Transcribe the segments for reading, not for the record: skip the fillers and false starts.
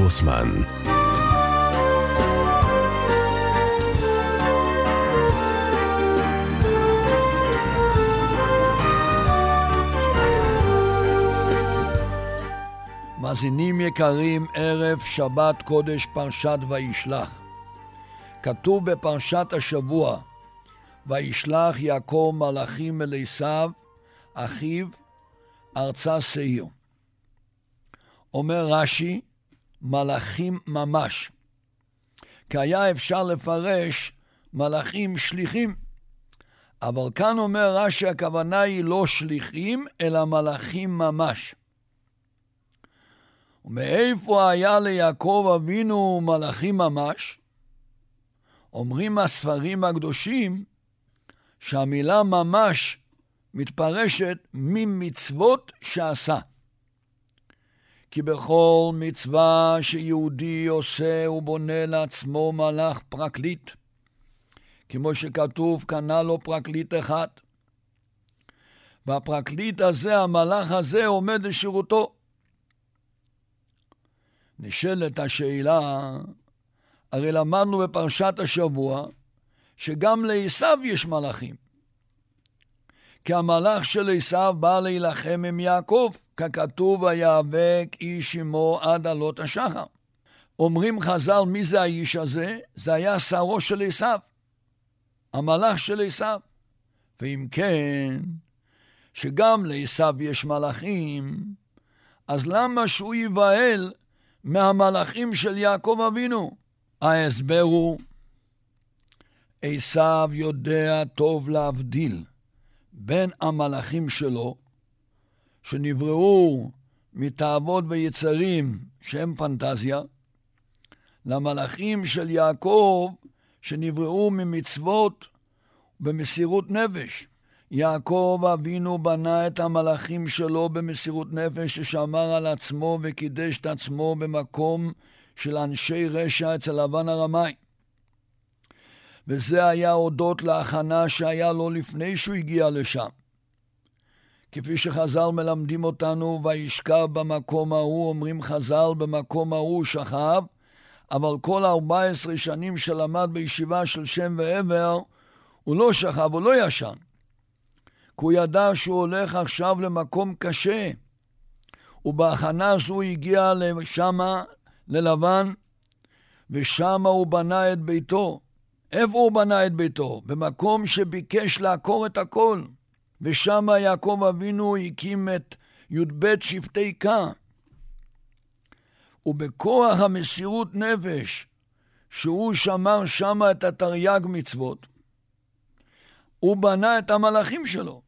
גרוסמן. מאזינים יקרים, ערב שבת קודש פרשת וישלח. כתוב בפרשת השבוע, וישלח יעקב מלאכים אל עשיו, אחיו, ארצה שעיר. אומר רש"י, מלאכים ממש. כי היה אפשר לפרש מלאכים שליחים. אבל כאן אומר רש"י, הכוונה היא לא שליחים, אלא מלאכים ממש. ומאיפה היה ליעקב אבינו מלאכים ממש? אומרים הספרים הקדושים שהמילה ממש מתפרשת ממצוות שעשה. כי בכל מצווה שיהודי עושה הוא בונה לעצמו מלאך פרקליט. כמו שכתוב, קנה לו פרקליט אחד. והפרקליט הזה, המלאך הזה, עומד לשירותו. נשאלת השאלה, הרי למדנו בפרשת השבוע שגם לעשיו יש מלאכים. כי המלאך של עשיו בא להילחם עם יעקב, ככתוב ויאבק איש עמו עד עלות השחר. אומרים חז"ל, מי זה האיש הזה? זה היה שרו של עשיו, המלאך של עשיו. ואם כן, שגם לעשיו יש מלאכים, אז למה שהוא ייבהל מהמלאכים של יעקב אבינו? ההסבר הוא, עשיו יודע טוב להבדיל בין המלאכים שלו, שנבראו מתאוות ויצרים שהם פנטזיה, למלאכים של יעקב שנבראו ממצוות במסירות נפש. יעקב אבינו בנה את המלאכים שלו במסירות נפש, ששמר על עצמו וקידש את עצמו במקום של אנשי רשע אצל לבן הרמאי. וזה היה הודות להכנה שהיה לו לפני שהוא הגיע לשם. כפי שחז"ל מלמדים אותנו, וישכב במקום ההוא, אומרים חז"ל, במקום ההוא שכב, אבל כל 14 שנים שלמד בישיבה של שם ועבר, הוא לא שכב, הוא לא ישן. כי הוא ידע שהוא הולך עכשיו למקום קשה. ובהכנה זו הגיע לשמה, ללבן, ושמה הוא בנה את ביתו. איפה הוא בנה את ביתו? במקום שביקש לעקור את הכל. ושמה יעקב אבינו הקים את י"ב שבטי קה. ובכוח המסירות נפש, שהוא שמר שמה את התרי"ג מצוות, הוא בנה את המלאכים שלו.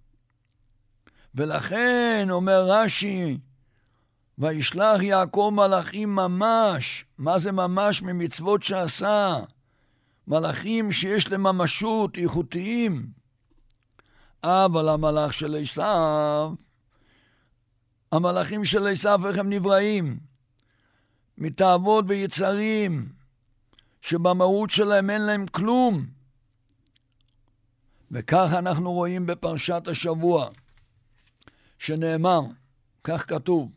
ולכן אומר רש"י, וישלח יעקב מלאכים ממש. מה זה ממש? ממצוות שעשה. מלאכים שיש להם ממשות, איכותיים. אבל המלאך של עשיו, המלאכים של עשיו, איך הם נבראים? מתאוות ויצרים, שבמהות שלהם אין להם כלום. וכך אנחנו רואים בפרשת השבוע, שנאמר, כך כתוב,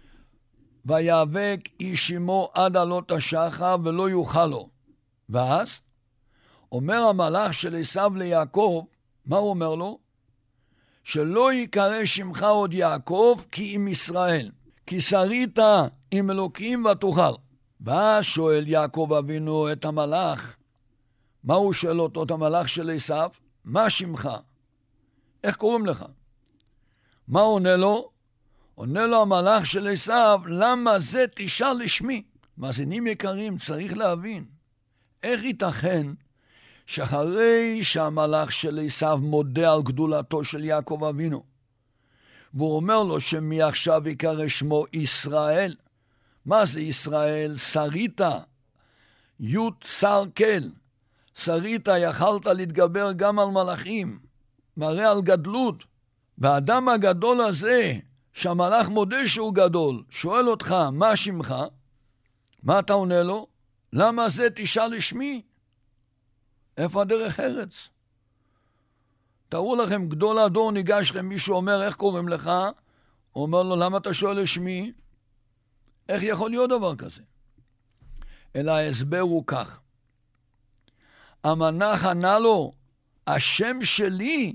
ויאבק איש עמו עד עלות השחר ולא יוכל לו. ואז אומר המלאך של עשיו ליעקב, מה הוא אומר לו? שלא יקרא שמך עוד יעקב כי עם ישראל, כי שרית עם אלוקים ותוכל. ואז שואל יעקב אבינו את המלאך, מה הוא שואל אותו, את המלאך של עשיו? מה שמך? איך קוראים לך? מה עונה לו? עונה לו המלאך של עשיו, למה זה תשאל לשמי? מאזינים יקרים, צריך להבין, איך ייתכן שאחרי שהמלאך של עשיו מודה על גדולתו של יעקב אבינו, והוא אומר לו שמעכשיו יקרא שמו ישראל. מה זה ישראל? שרית, י' שר כל. שרית, יכלת להתגבר גם על מלאכים, מראה על גדלות. והאדם הגדול הזה, שהמלאך מודה שהוא גדול, שואל אותך, מה שמך? מה אתה עונה לו? למה זה תשאל לשמי? איפה הדרך ארץ? תראו לכם, גדול הדור ניגש למישהו, אומר, איך קוראים לך? הוא אומר לו, למה אתה שואל לשמי? איך יכול להיות דבר כזה? אלא ההסבר הוא כך. המלאך ענה לו, השם שלי,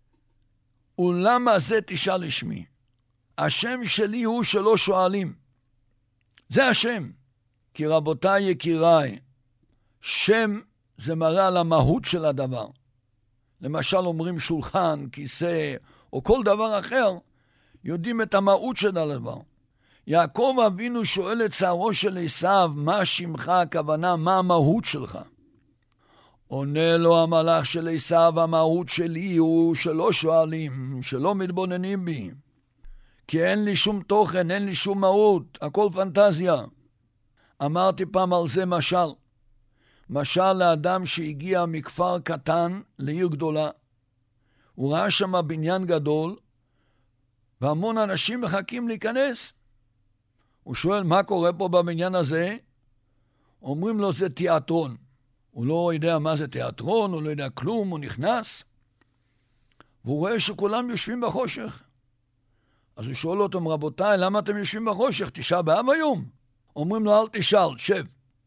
ולמה זה תשאל לשמי? השם שלי הוא שלא שואלים. זה השם. כי רבותיי יקיריי, שם זה מראה על המהות של הדבר. למשל אומרים שולחן, כיסא, או כל דבר אחר, יודעים את המהות של הדבר. יעקב אבינו שואל את שערו של עשיו, מה שמך, הכוונה, מה המהות שלך? עונה לו המלאך של עשיו, המהות שלי הוא שלא שואלים, שלא מתבוננים בי. כי אין לי שום תוכן, אין לי שום מהות, הכל פנטזיה. אמרתי פעם על זה משל. משל לאדם שהגיע מכפר קטן לעיר גדולה. הוא ראה שם בניין גדול, והמון אנשים מחכים להיכנס. הוא שואל, מה קורה פה בבניין הזה? אומרים לו, זה תיאטרון. הוא לא יודע מה זה תיאטרון, הוא לא יודע כלום, הוא נכנס. והוא רואה שכולם יושבים בחושך. אז הוא שואל אותם, רבותיי, למה אתם יושבים בחושך? תשעה באב היום. אומרים לו, אל תשאל, שב.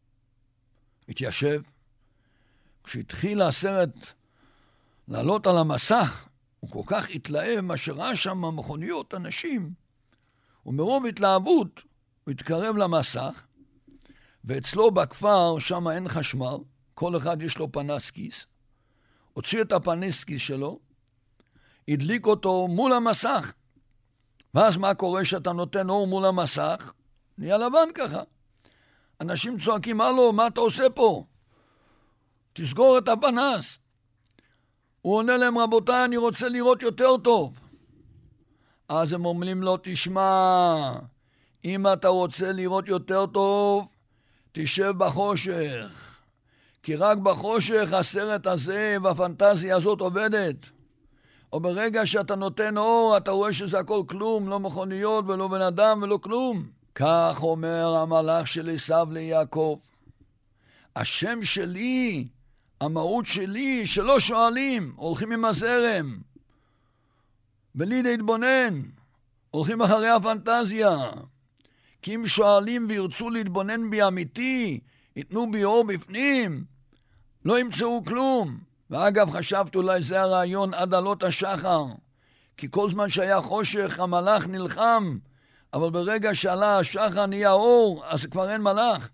התיישב. כשהתחיל הסרט לעלות על המסך, הוא כל כך התלהב מה שראה שם מכוניות, אנשים. ומרוב התלהבות, הוא התקרב למסך, ואצלו בכפר, שם אין חשמל, כל אחד יש לו פנס כיס, הוציא את הפנס כיס שלו, הדליק אותו מול המסך, ואז מה קורה שאתה נותן אור מול המסך? נהיה לבן ככה. אנשים צועקים, הלו, מה אתה עושה פה? תסגור את הפנס. הוא עונה להם, רבותיי, אני רוצה לראות יותר טוב. אז הם אומרים לו, תשמע, אם אתה רוצה לראות יותר טוב, תשב בחושך. כי רק בחושך הסרט הזה והפנטזיה הזאת עובדת. או ברגע שאתה נותן אור, אתה רואה שזה הכל כלום, לא מכוניות ולא בן אדם ולא כלום. כך אומר המלאך של עשיו ליעקב. השם שלי, המהות שלי, שלא שואלים, הולכים עם הזרם. בלי להתבונן, הולכים אחרי הפנטזיה. כי אם שואלים וירצו להתבונן בי אמיתי, ייתנו בי אור בפנים, לא ימצאו כלום. ואגב, חשבתי אולי זה הרעיון עד עלות השחר. כי כל זמן שהיה חושך, המלאך נלחם, אבל ברגע שעלה השחר נהיה אור, אז כבר אין מלאך.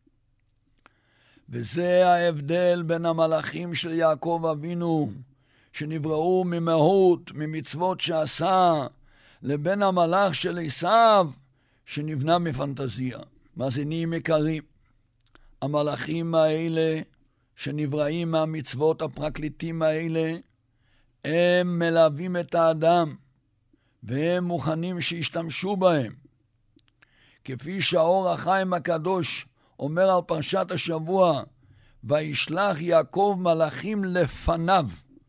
וזה ההבדל בין המלאכים של יעקב אבינו, שנבראו ממהות, ממצוות שעשה, לבין המלאך של עשיו, שנבנה מפנטזיה. מאזינים יקרים, המלאכים האלה, שנבראים מהמצוות הפרקליטים האלה, הם מלווים את האדם, והם מוכנים שישתמשו בהם. כפי שהאור החיים הקדוש אומר על פרשת השבוע, וישלח יעקב מלאכים לפניו.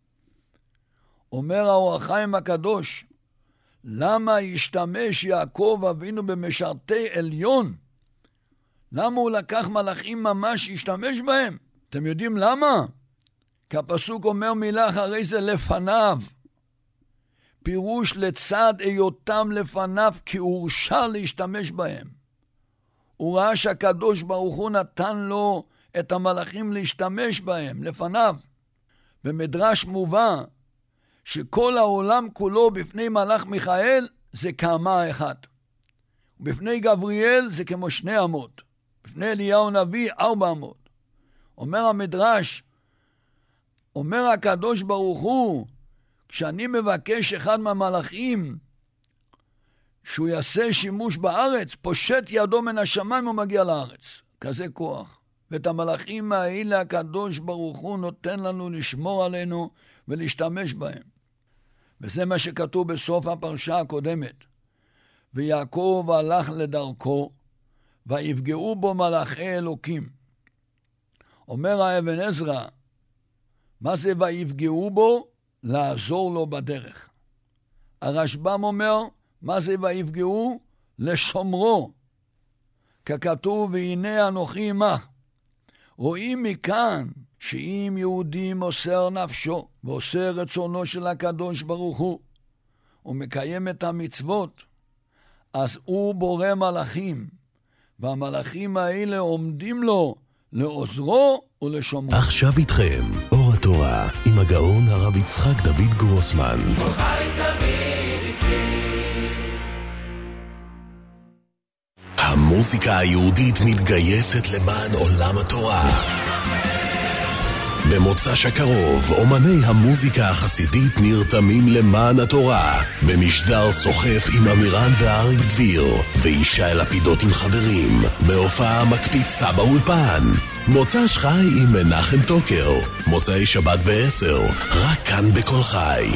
אומר האור החיים הקדוש, למה ישתמש יעקב אבינו במשרתי עליון? למה הוא לקח מלאכים ממש שישתמש בהם? אתם יודעים למה? כי הפסוק אומר מילה אחרי זה לפניו. פירוש לצד היותם לפניו כי הורשה להשתמש בהם. הוא ראה שהקדוש ברוך הוא נתן לו את המלאכים להשתמש בהם, לפניו. במדרש מובא שכל העולם כולו בפני מלאך מיכאל זה כאמה אחת. ובפני גבריאל זה כמו 2 אמות. בפני אליהו נביא 4 אמות. אומר המדרש, אומר הקדוש ברוך הוא, כשאני מבקש אחד מהמלאכים שהוא יעשה שימוש בארץ, פושט ידו מן השמיים ומגיע לארץ. כזה כוח. ואת המלאכים האלה הקדוש ברוך הוא נותן לנו לשמור עלינו ולהשתמש בהם. וזה מה שכתוב בסוף הפרשה הקודמת. ויעקב הלך לדרכו, ויפגעו בו מלאכי אלוקים. אומר האבן עזרא, מה זה ויפגעו בו? לעזור לו בדרך. הרשב"ם אומר, מה זה ויפגעו? לשומרו. ככתוב, והנה אנוכי עמך. רואים מכאן שאם יהודי מוסר נפשו ועושה רצונו של הקדוש ברוך הוא ומקיים את המצוות, אז הוא בורא מלאכים והמלאכים האלה עומדים לו לעוזרו ולשומרו. עכשיו איתכם אור התורה עם הגאון הרב יצחק דוד גרוסמן. המוזיקה היהודית מתגייסת למען עולם התורה. במוצ"ש הקרוב, אומני המוזיקה החסידית נרתמים למען התורה, במשדר סוחף עם אמירן ואריק דביר, וישי לפידות עם חברים, בהופעה מקפיצה באולפן. מוצ"ש חי עם מנחם טוקר, מוצאי שבת ב-10, רק כאן בכל חי.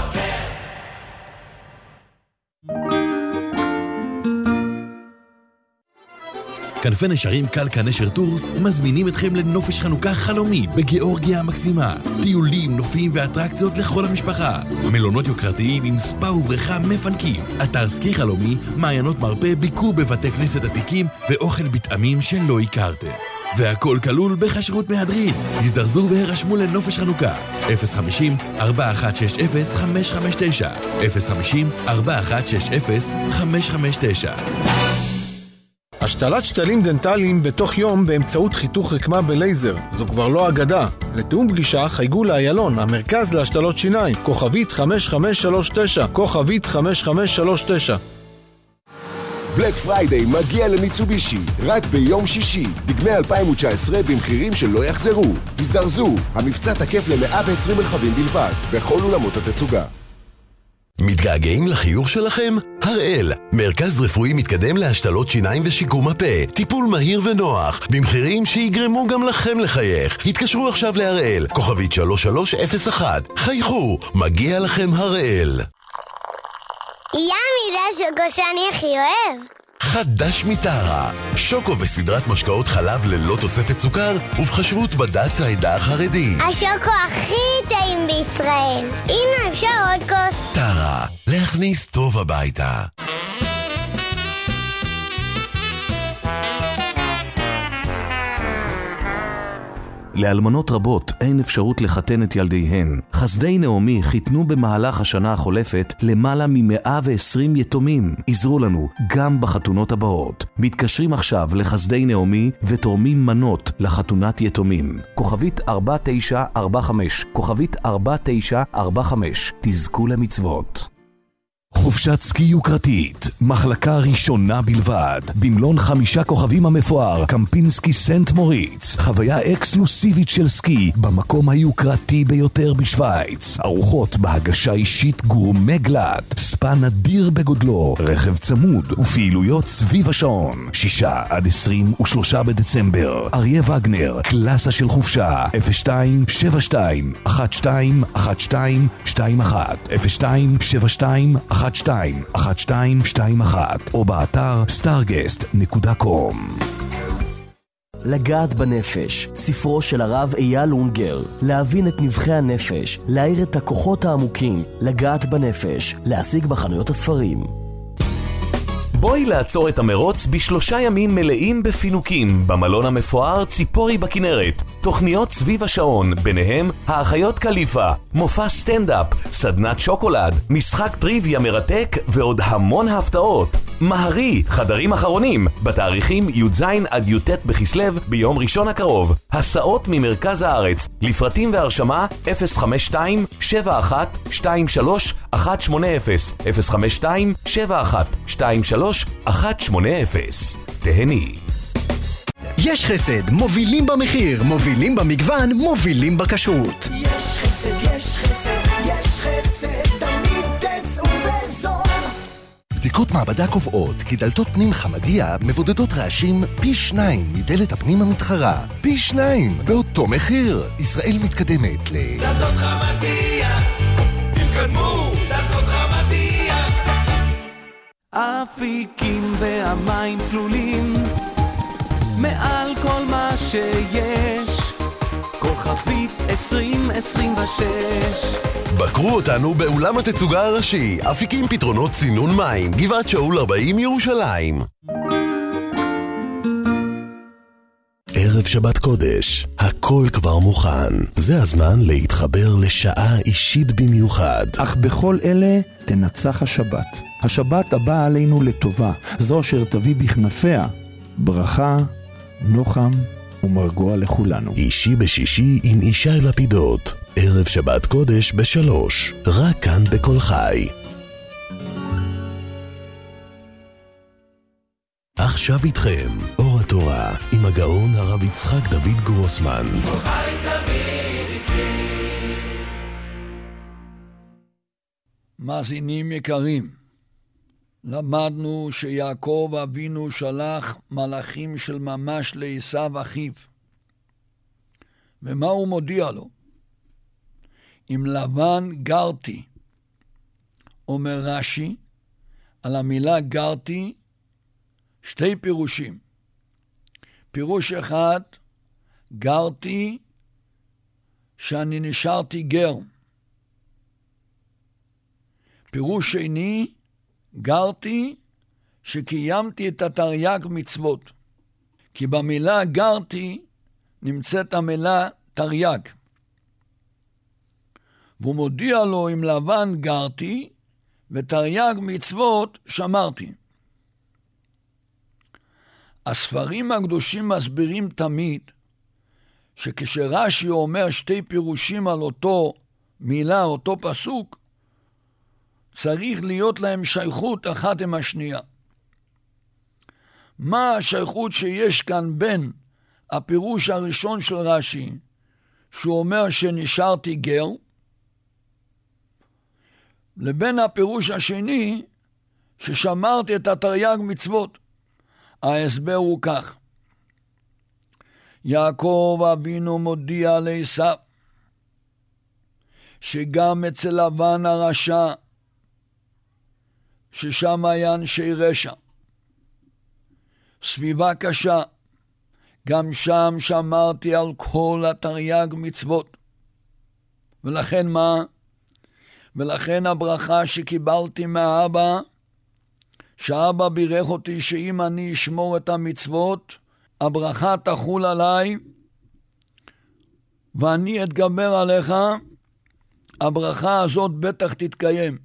כנפי נשרים קלקה נשר טורס מזמינים אתכם לנופש חנוכה חלומי בגיאורגיה המקסימה. טיולים, נופים ואטרקציות לכל המשפחה. מלונות יוקרתיים עם ספה ובריכה מפנקים. אתר סקי חלומי, מעיינות מרפא, ביקור בבתי כנסת עתיקים ואוכל בטעמים שלא הכרתם. והכל כלול בכשרות מהדרין. הזדרזו והרשמו לנופש חנוכה. 050-4160-559 050-4160-559. השתלת שתלים דנטליים בתוך יום באמצעות חיתוך רקמה בלייזר. זו כבר לא אגדה. לתאום פגישה חייגו לאיילון, המרכז להשתלות שיניים, כוכבית 5539, כוכבית 5539. בלק פריידיי מגיע למיצובישי, רק ביום שישי, דגמי 2019 במחירים שלא יחזרו. הזדרזו, המבצע תקף ל120 רכבים בלבד, בכל אולמות התצוגה. מתגעגעים לחיוך שלכם? הראל, מרכז רפואי מתקדם להשתלות שיניים ושיקום הפה. טיפול מהיר ונוח, במחירים שיגרמו גם לכם לחייך. התקשרו עכשיו להראל, כוכבית 3301. חייכו, מגיע לכם הראל. ימי, זה שוקו שאני הכי אוהב. חדש מטרה, שוקו בסדרת משקאות חלב ללא תוספת סוכר ובחשרות בד"ץ העדה החרדית. השוקו הכי טעים בישראל. הנה, אפשר עוד כוס. טרה, להכניס טוב הביתה. לאלמנות רבות אין אפשרות לחתן את ילדיהן. חסדי נעמי חיתנו במהלך השנה החולפת למעלה מ120 יתומים. עזרו לנו גם בחתונות הבאות. מתקשרים עכשיו לחסדי נעמי ותורמים מנות לחתונת יתומים. כוכבית 4945, כוכבית 4945. תזכו למצוות. חופשת סקי יוקרתית, מחלקה ראשונה בלבד, במלון 5 כוכבים המפואר, קמפינסקי סנט מוריץ, חוויה אקסקלוסיבית של סקי, במקום היוקרתי ביותר בשוויץ, ארוחות בהגשה אישית גורמה גלט, ספה נדיר בגודלו, רכב צמוד ופעילויות סביב השעון, 6 עד 23 בדצמבר, אריה וגנר, קלאסה של חופשה, 02-72-12-12-21, 02-72-12-12-21, או באתר starguest.com. לגעת בנפש, ספרו של הרב אייל אונגר. להבין את נבחי הנפש, להאיר את הכוחות העמוקים. לגעת בנפש, להשיג בחנויות הספרים. בואי לעצור את המרוץ ב3 ימים מלאים בפינוקים במלון המפואר ציפורי בכנרת. תוכניות סביב השעון, ביניהם האחיות קליפה, מופע סטנדאפ, סדנת שוקולד, משחק טריוויה מרתק ועוד המון הפתעות. מהרי, חדרים אחרונים, בתאריכים י"ז עד י"ט בכסלו ביום ראשון הקרוב. הסעות ממרכז הארץ, לפרטים והרשמה 052-7123-180, 052-7123-180. תהני. יש חסד, מובילים במחיר, מובילים במגוון, מובילים בכשרות. יש חסד, יש חסד, יש חסד, תמיד תצאו בזול. בדיקות מעבדה קובעות כי דלתות פנים חמדיה מבודדות רעשים פי 2 מדלת הפנים המתחרה. פי 2 באותו מחיר. ישראל מתקדמת דלתות חמדיה, תתקדמו, דלתות חמדיה. אפיקים והמים צלולים מעל כל מה שיש, כוכבית 2026. בקרו אותנו באולם התצוגה הראשי, אפיקים פתרונות צינון מים, גבעת שאול 40 ירושלים. ערב שבת קודש, הכל כבר מוכן. זה הזמן להתחבר לשעה אישית במיוחד. אך בכל אלה תנצח השבת. השבת הבאה עלינו לטובה, זו אשר תביא בכנפיה ברכה, נוחם ומרגוע לכולנו. אישי בשישי עם ישי לפידות. ערב שבת קודש ב3, רק כאן בכל חי. עכשיו איתכם, אור התורה, עם הגאון הרב יצחק דוד גרוסמן. מאזינים יקרים, למדנו שיעקב אבינו שלח מלאכים של ממש לעשו אחיו. ומה הוא מודיע לו? עם לבן גרתי. אומר רש"י, על המילה גרתי, שתי פירושים. פירוש אחד, גרתי שאני נשארתי גר. פירוש שני, גרתי שקיימתי את התרי"ג מצוות. כי במילה גרתי נמצאת המילה תרי"ג. והוא מודיע לו עם לבן גרתי ותרי"ג מצוות שמרתי. הספרים הקדושים מסבירים תמיד שכשרש"י אומר שתי פירושים על אותו מילה, אותו פסוק, צריך להיות להם שייכות אחת עם השנייה. מה השייכות שיש כאן בין הפירוש הראשון של רש"י, שהוא אומר שנשארתי גר, לבין הפירוש השני, ששמרתי את התרי"ג מצוות? ההסבר הוא כך. יעקב אבינו מודיע לעשו, שגם אצל לבן הרשע, ששם היה אנשי רשע, סביבה קשה, גם שם שמרתי על כל התרי"ג מצוות. ולכן מה? ולכן הברכה שקיבלתי מהאבא, שהאבא בירך אותי שאם אני אשמור את המצוות, הברכה תחול עליי, ואני אתגבר עליך, הברכה הזאת בטח תתקיים.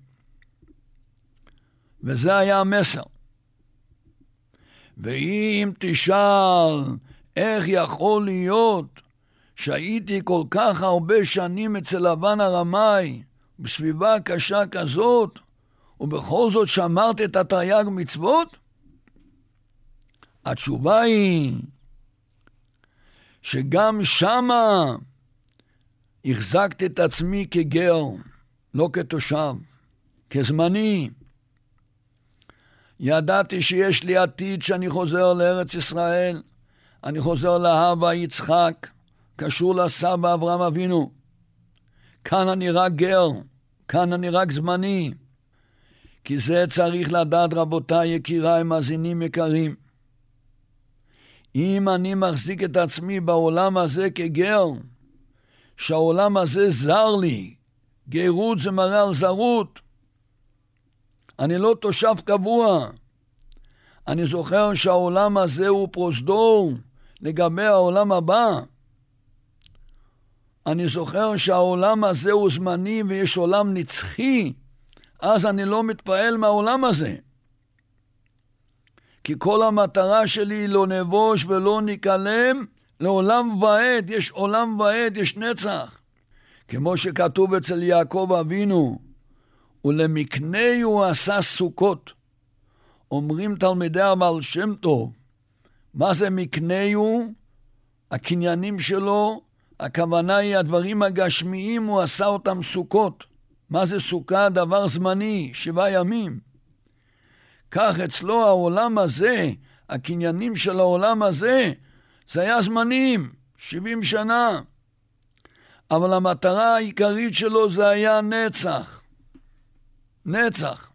וזה היה המסר. ואם תשאל איך יכול להיות שהייתי כל כך הרבה שנים אצל לבן הרמאי, בסביבה קשה כזאת, ובכל זאת שמרתי את התרי"ג מצוות? התשובה היא שגם שמה החזקתי את עצמי כגר, לא כתושב, כזמני. ידעתי שיש לי עתיד שאני חוזר לארץ ישראל, אני חוזר לאבא יצחק, קשור לסבא אברהם אבינו. כאן אני רק גר, כאן אני רק זמני. כי זה צריך לדעת, רבותיי יקיריי, מאזינים יקרים. אם אני מחזיק את עצמי בעולם הזה כגר, שהעולם הזה זר לי, גרות זה מראה על זרות, אני לא תושב קבוע. אני זוכר שהעולם הזה הוא פרוזדור לגבי העולם הבא. אני זוכר שהעולם הזה הוא זמני ויש עולם נצחי, אז אני לא מתפעל מהעולם הזה. כי כל המטרה שלי היא לא נבוש ולא נקלם לעולם ועד. יש עולם ועד, יש נצח. כמו שכתוב אצל יעקב אבינו, ולמקנה הוא עשה סוכות. אומרים תלמידי הבעל שם טוב, מה זה מקנה הוא? הקניינים שלו, הכוונה היא הדברים הגשמיים, הוא עשה אותם סוכות. מה זה סוכה? דבר זמני, 7 ימים. כך אצלו העולם הזה, הקניינים של העולם הזה, זה היה זמנים, 70 שנה. אבל המטרה העיקרית שלו זה היה נצח. נצח.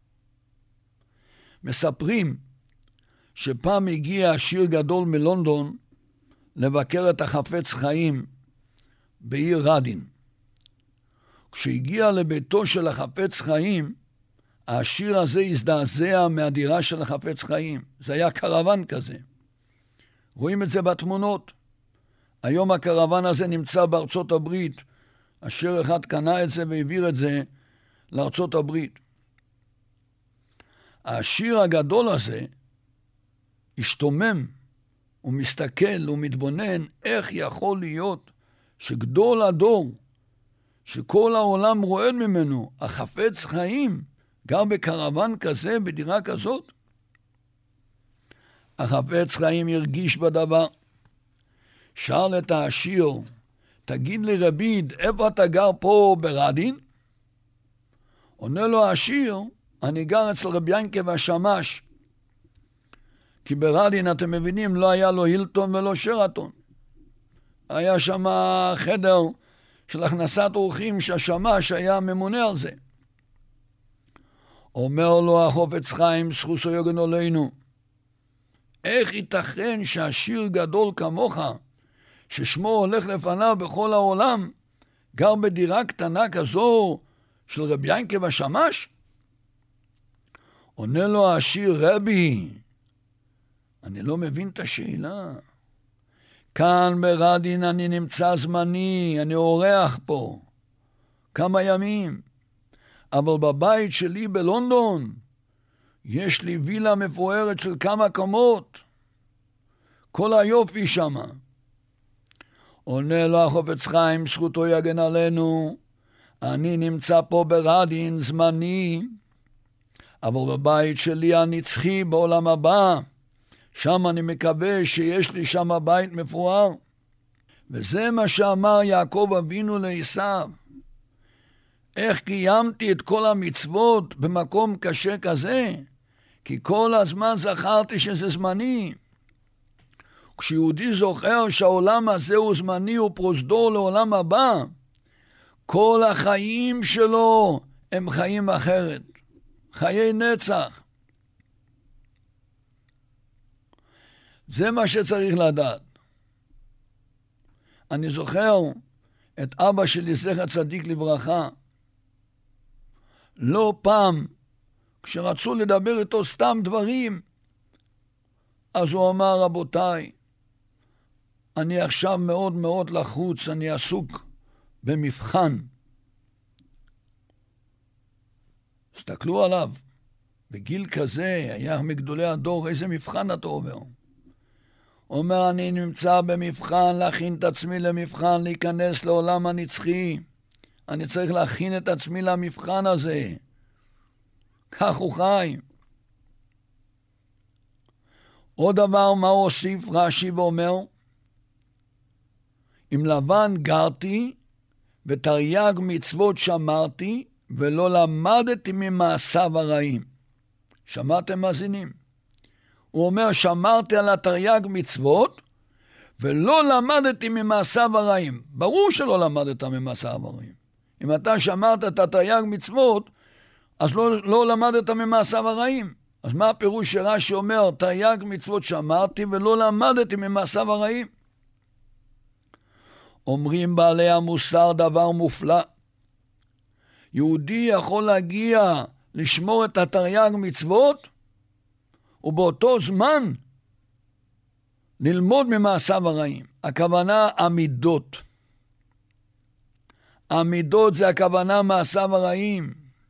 מספרים שפעם הגיע עשיר גדול מלונדון לבקר את החפץ חיים בעיר רדין. כשהגיע לביתו של החפץ חיים, העשיר הזה הזדעזע מהדירה של החפץ חיים. זה היה קרוון כזה. רואים את זה בתמונות. היום הקרוון הזה נמצא בארצות הברית. אשר אחד קנה את זה והעביר את זה לארצות הברית. העשיר הגדול הזה השתומם, הוא מסתכל, הוא מתבונן, איך יכול להיות שגדול הדור, שכל העולם רועד ממנו, החפץ חיים, גר בקרוון כזה, בדירה כזאת? החפץ חיים הרגיש בדבר. שאל את העשיר, תגיד לי רביד, איפה אתה גר פה ברדין? עונה לו העשיר, אני גר אצל רבי ינקב השמש. כי ברדין, אתם מבינים, לא היה לו הילטון ולא שרתון. היה שם חדר של הכנסת אורחים שהשמש היה ממונה על זה. אומר לו החפץ חיים, זכותו יגן עלינו, איך ייתכן שעשיר גדול כמוך, ששמו הולך לפניו בכל העולם, גר בדירה קטנה כזו של רבי ינקב השמש? עונה לו העשיר, רבי, אני לא מבין את השאלה. כאן ברדין אני נמצא זמני, אני אורח פה כמה ימים, אבל בבית שלי בלונדון יש לי וילה מפוארת של כמה קומות, כל היופי שמה. עונה לו החפץ חיים, זכותו יגן עלינו, אני נמצא פה ברדין זמני, אבל בבית שלי הנצחי בעולם הבא, שם אני מקווה שיש לי שם בית מפואר. וזה מה שאמר יעקב אבינו לעשיו. איך קיימתי את כל המצוות במקום קשה כזה? כי כל הזמן זכרתי שזה זמני. כשיהודי זוכר שהעולם הזה הוא זמני ופרוזדור לעולם הבא, כל החיים שלו הם חיים אחרת. חיי נצח. זה מה שצריך לדעת. אני זוכר את אבא שלי, זכר צדיק לברכה, לא פעם, כשרצו לדבר איתו סתם דברים, אז הוא אמר, רבותיי, אני עכשיו מאוד מאוד לחוץ, אני עסוק במבחן. הסתכלו עליו, בגיל כזה, היה מגדולי הדור, איזה מבחן אתה עובר? הוא אומר, אני נמצא במבחן, להכין את עצמי למבחן, להיכנס לעולם הנצחי. אני צריך להכין את עצמי למבחן הזה. כך הוא חי. עוד דבר, מה הוא הוסיף רש"י ואומר? עם לבן גרתי, ותרי"ג מצוות שמרתי, ולא למדתי ממעשיו הרעים. שמעתם מאזינים? הוא אומר, שמרתי על התרי"ג מצוות, ולא למדתי ממעשיו הרעים. ברור שלא למדת ממעשיו הרעים. אם אתה שמרת את התרי"ג מצוות, אז לא למדת ממעשיו הרעים. אז מה הפירוש שרש"י אומר, תרי"ג מצוות שמרתי, ולא למדתי ממעשיו הרעים? אומרים בעלי המוסר דבר מופלא. יהודי יכול להגיע לשמור את התרי"ג מצוות, ובאותו זמן ללמוד ממעשיו הרעים. הכוונה המידות. המידות זה הכוונה מעשיו הרעים.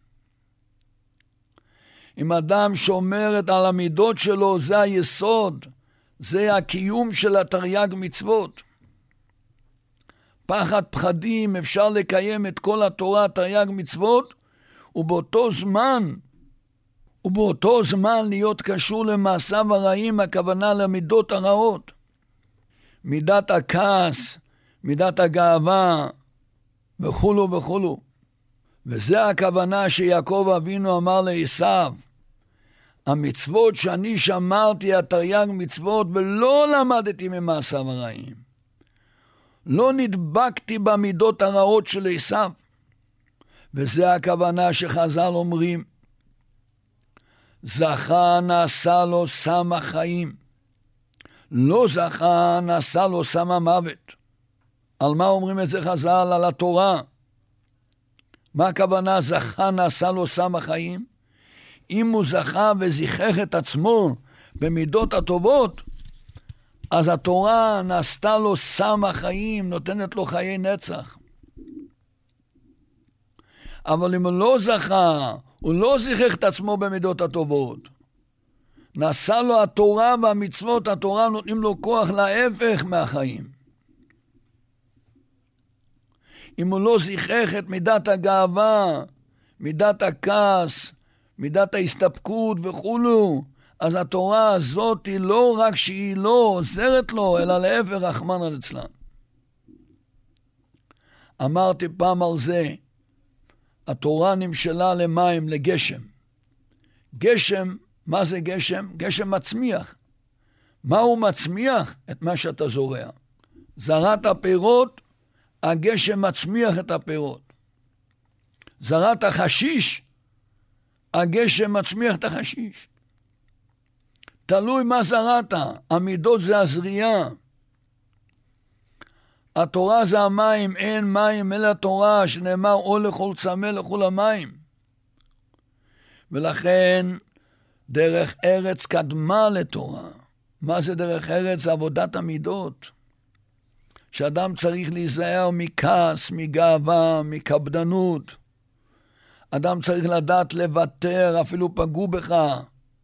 אם אדם שומרת על המידות שלו, זה היסוד, זה הקיום של התרי"ג מצוות. פחד פחדים, אפשר לקיים את כל התורה, תרי"ג מצוות, ובאותו זמן להיות קשור למעשיו הרעים, הכוונה למידות הרעות. מידת הכעס, מידת הגאווה, וכולו וכולו. וזה הכוונה שיעקב אבינו אמר לעשיו, המצוות שאני שמרתי, התרי"ג מצוות, ולא למדתי ממעשיו הרעים. לא נדבקתי במידות הרעות של עשיו. וזה הכוונה שחז"ל אומרים, זכה נעשה לו סם החיים, לא זכה נעשה לו סם המוות. על מה אומרים את זה חז"ל? על התורה. מה הכוונה זכה נעשה לו סם החיים? אם הוא זכה וזיכך את עצמו במידות הטובות, אז התורה נעשתה לו סם החיים, נותנת לו חיי נצח. אבל אם הוא לא זכה, הוא לא זיכך את עצמו במידות הטובות, נשא לו התורה והמצוות, התורה נותנים לו כוח להפך מהחיים. אם הוא לא זיכך את מידת הגאווה, מידת הכעס, מידת ההסתפקות וכולו, אז התורה הזאת היא לא רק שהיא לא עוזרת לו, אלא להפך רחמנא ליצלן. אמרתי פעם על זה, התורה נמשלה למים, לגשם. גשם, מה זה גשם? גשם מצמיח. מה הוא מצמיח? את מה שאתה זורע. זרעת הפירות, הגשם מצמיח את הפירות. זרעת חשיש, הגשם מצמיח את החשיש. תלוי מה זרעת, המידות זה הזריעה. התורה זה המים, אין מים אלא תורה, שנאמר או לכל צמא לכל המים. ולכן דרך ארץ קדמה לתורה. מה זה דרך ארץ? זה עבודת המידות. שאדם צריך להיזהר מכעס, מגאווה, מקפדנות. אדם צריך לדעת לוותר, אפילו פגעו בך.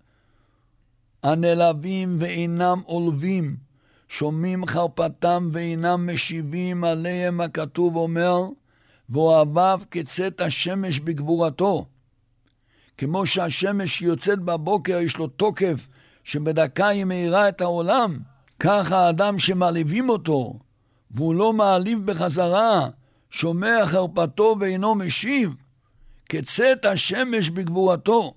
הנלבים ואינם עולבים, שומעים חרפתם ואינם משיבים עליהם, הכתוב אומר, ואוהביו כצאת השמש בגבורתו. כמו שהשמש יוצאת בבוקר, יש לו תוקף שבדקה היא מאירה את העולם, ככה האדם שמעליבים אותו, והוא לא מעליב בחזרה, שומע חרפתו ואינו משיב, כצאת השמש בגבורתו.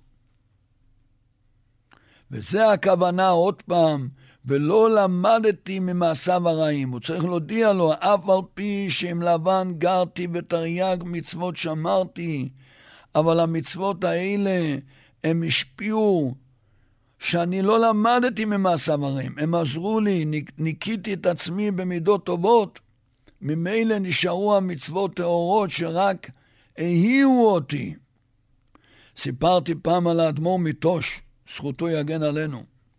וזה הכוונה עוד פעם, ולא למדתי ממעשיו הרעים. הוא צריך להודיע לו, אף על פי שעם לבן גרתי ותרי"ג מצוות שמרתי, אבל המצוות האלה הם השפיעו, שאני לא למדתי ממעשיו הרעים. הם עזרו לי, ניקיתי את עצמי במידות טובות, ממילא נשארו המצוות טהורות שרק העירו אותי. סיפרתי פעם על האדמו"ר מתוש, זכותו יגן עלינו,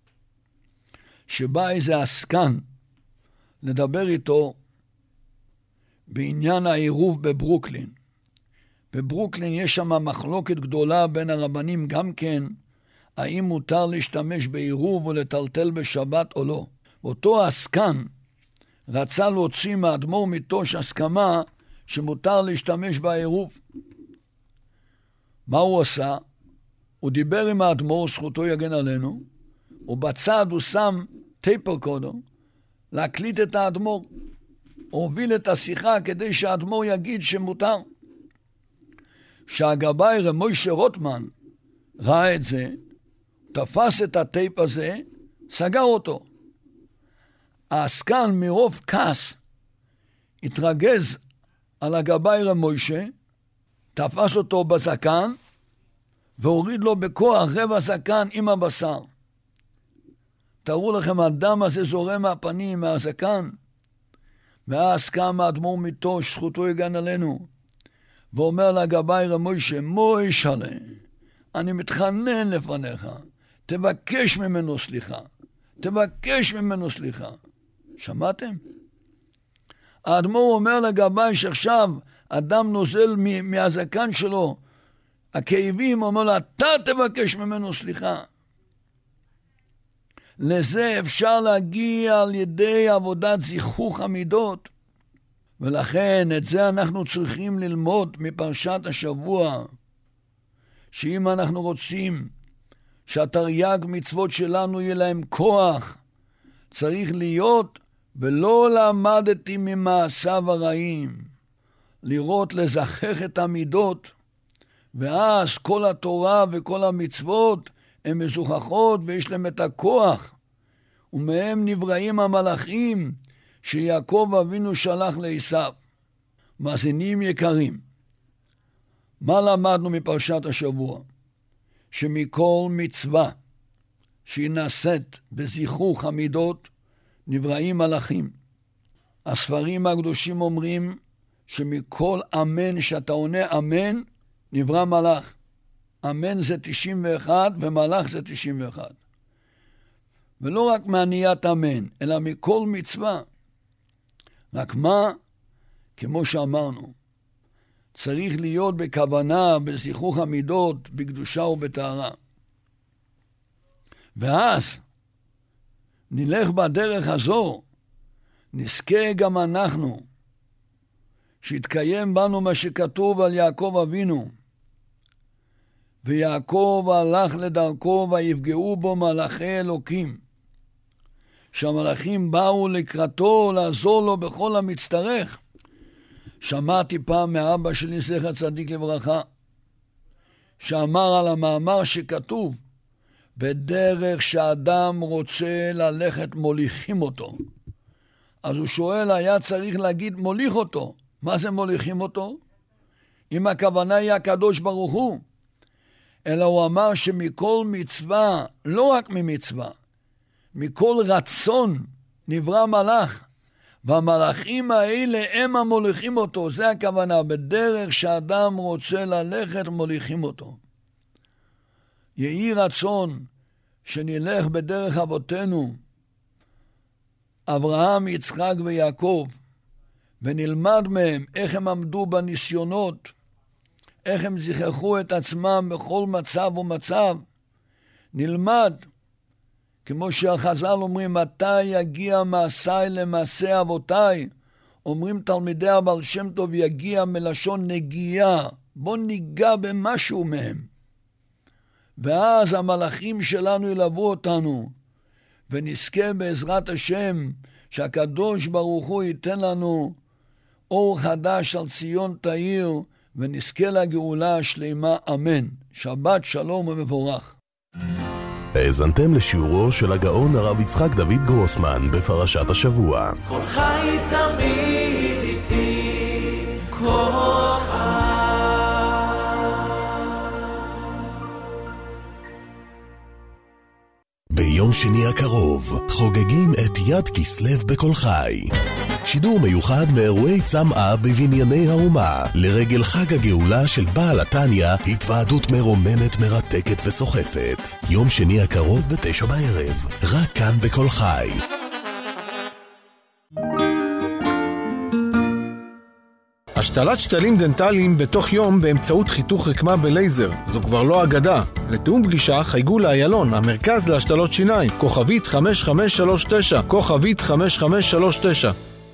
שבא איזה עסקן לדבר איתו בעניין העירוב בברוקלין. בברוקלין יש שם מחלוקת גדולה בין הרבנים גם כן, האם מותר להשתמש בעירוב ולטלטל בשבת או לא. אותו עסקן רצה להוציא מהאדמו"ר מתוש הסכמה שמותר להשתמש בעירוב. מה הוא עשה? הוא דיבר עם האדמו"ר, זכותו יגן עלינו, ובצד הוא שם טייפ רקורדר להקליט את האדמו"ר. הוביל את השיחה כדי שהאדמו"ר יגיד שמותר. שהגבאי רב מוישה רוטמן ראה את זה, תפס את הטייפ הזה, סגר אותו. העסקן מרוב כעס התרגז על הגבאי רב מוישה, תפס אותו בזקן והוריד לו בכוח רבע זקן עם הבשר. תראו לכם, הדם הזה זורם מהפנים, מהזקן. ואז קם האדמו"ר מתוש, זכותו יגן עלינו, ואומר לגבאי רב מוישה, מוישלה, אני מתחנן לפניך, תבקש ממנו סליחה, תבקש ממנו סליחה. שמעתם? האדמו"ר אומר לגבאי שעכשיו אדם נוזל מהזקן שלו, הכאבים, אומר לו, אתה תבקש ממנו סליחה. לזה אפשר להגיע על ידי עבודת זיכוך המידות. ולכן את זה אנחנו צריכים ללמוד מפרשת השבוע, שאם אנחנו רוצים שהתרי"ג מצוות שלנו יהיה להם כוח, צריך להיות ולא למדתי ממעשיו הרעים, לראות לזכך את המידות, ואז כל התורה וכל המצוות הן מזוכחות ויש להם את הכוח, ומהם נבראים המלאכים שיעקב אבינו שלח לעשיו. מאזינים יקרים, מה למדנו מפרשת השבוע? שמכל מצווה שהיא נעשית בזיכוך המידות נבראים מלאכים. הספרים הקדושים אומרים שמכל אמן שאתה עונה אמן נברא מלאך. אמן זה 91 ומלאך זה 91. ולא רק מעניית אמן, אלא מכל מצווה. רק מה? כמו שאמרנו, צריך להיות בכוונה, בזיכוך המידות, בקדושה ובטהרה. ואז נלך בדרך הזו, נזכה גם אנחנו, שיתקיים בנו מה שכתוב על יעקב אבינו. ויעקב הלך לדרכו ויפגעו בו מלאכי אלוקים. שהמלאכים באו לקראתו לעזור לו בכל המצטרך. שמעתי פעם מאבא שלי זכר צדיק לברכה, שאמר על המאמר שכתוב, בדרך שאדם רוצה ללכת מוליכים אותו. אז הוא שואל, היה צריך להגיד מוליך אותו. מה זה מוליכים אותו? אם הכוונה היא הקדוש ברוך הוא. אלא הוא אמר שמכל מצווה, לא רק ממצווה, מכל רצון נברא מלאך. והמלאכים האלה הם המוליכים אותו. זה הכוונה, בדרך שאדם רוצה ללכת מוליכים אותו. יהי רצון שנלך בדרך אבותינו, אברהם, יצחק ויעקב, ונלמד מהם איך הם עמדו בניסיונות, איך הם זכחו את עצמם בכל מצב ומצב. נלמד, כמו שהחז"ל אומרים, מתי יגיע מעשיי למעשה אבותיי? אומרים תלמידי הבעל שם טוב, יגיע מלשון נגיעה. בוא ניגע במשהו מהם. ואז המלאכים שלנו ילוו אותנו, ונזכה בעזרת השם שהקדוש ברוך הוא ייתן לנו אור חדש על ציון תאיר, ונזכה לגאולה השלמה, אמן. שבת שלום ומבורך. האזנתם לשיעורו של הגאון הרב יצחק דוד גרוסמן בפרשת השבוע. כל חי תמיד איתי, כל חי. ביום שני הקרוב חוגגים את יד כסלו בכל חי. שידור מיוחד מאירועי צמאה בבנייני האומה לרגל חג הגאולה של בעל התניא, התוועדות מרוממת, מרתקת וסוחפת. יום שני הקרוב ב9 בערב, רק כאן בכל חי. השתלת שתלים דנטליים בתוך יום באמצעות חיתוך רקמה בלייזר. זו כבר לא אגדה. לתיאום פגישה חייגו לאיילון, המרכז להשתלות שיניים, כוכבית 5539, כוכבית 5539.